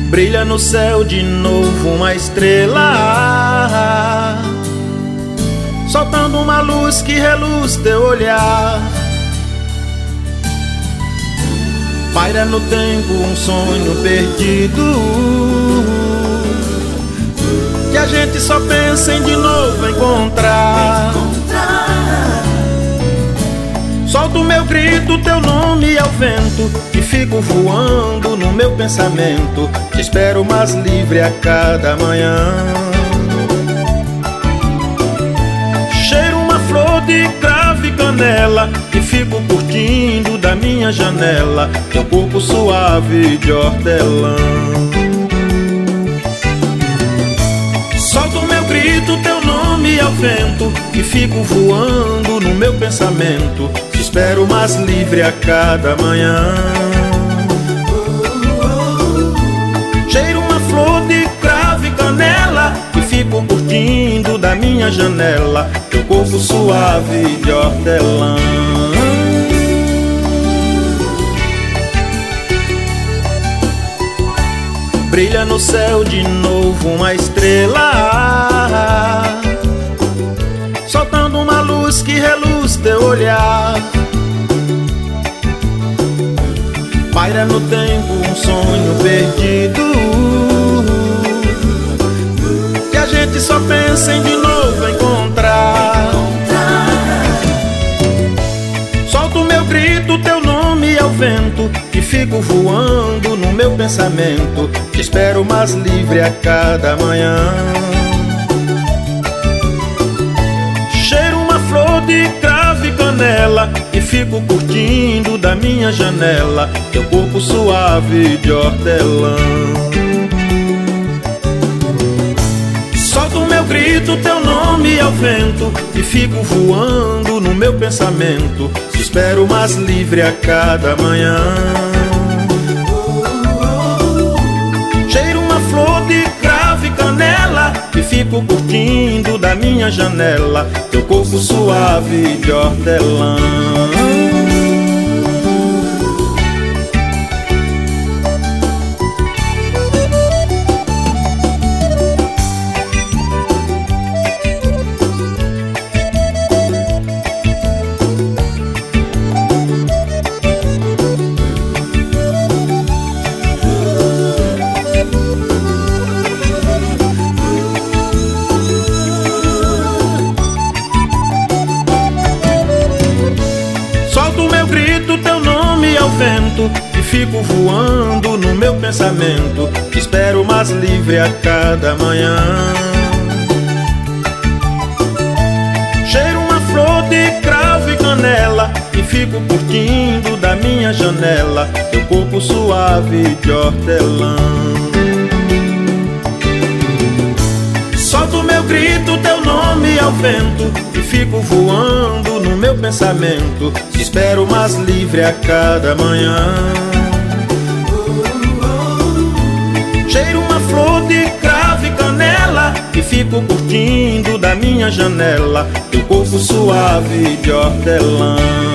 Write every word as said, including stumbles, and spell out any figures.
Brilha no céu de novo uma estrela, soltando uma luz que reluz teu olhar. Paira no tempo um sonho perdido, que a gente só pensa em de novo encontrar. Solto meu grito, teu nome ao vento, e fico voando no meu pensamento. Te espero mais livre a cada manhã. Cheiro uma flor de cravo e canela, e fico curtindo da minha janela teu corpo suave de hortelã. Solto meu grito, teu nome ao vento, e fico voando no meu pensamento. Te espero mais livre a cada manhã. Cheiro uma flor de cravo e canela, e fico curtindo da minha janela teu corpo suave de hortelã. Brilha no céu de novo uma estrela, soltando uma luz que reluz teu olhar. Paira no tempo um sonho perdido, que a gente só pensa em de novo encontrar. Solto meu grito, teu nome ao vento, e fico voando no meu pensamento. Te espero mais livre a cada manhã. Cheiro uma flor de cravo e canela, e fico curtindo da minha janela teu corpo suave de hortelã. Solto meu grito, teu nome ao vento, e fico voando no meu pensamento. Te espero mais livre a cada manhã. Cheiro uma flor de cravo e canela, e fico curtindo da minha janela teu corpo suave de hortelã. Solto meu grito, teu nome ao vento, e fico voando no meu pensamento. Te espero mais livre a cada manhã. Cheiro uma flor de cravo e canela, e fico curtindo da minha janela teu corpo suave de hortelã. Solto meu grito, teu nome ao vento, e fico voando no meu pensamento. Te espero mais livre a cada manhã. Cheiro uma flor de cravo e canela, e fico curtindo da minha janela teu corpo suave de hortelã.